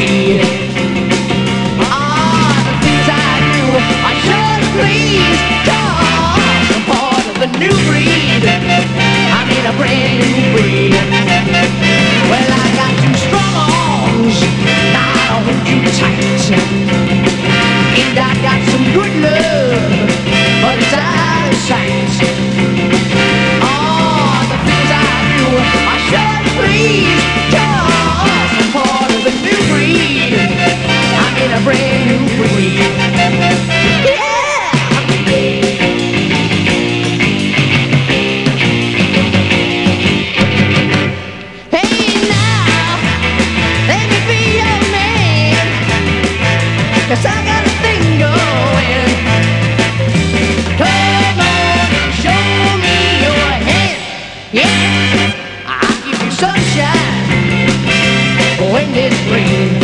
breed. Ah, the things I do, I should please, 'cause I'm part of the new breed. I'm in a brand new breed. Well, I got two strong arms, now I hold you tight. And I got some good love, but it's out of sight. Oh, the things I do, I should please, 'cause I'm part of the new breed. I'm in a brand new breed. Yeah! Hey now, let me be your man, 'cause I got a thing going. Come on, show me your hand. Yeah, I'll give you sunshine when it's raining.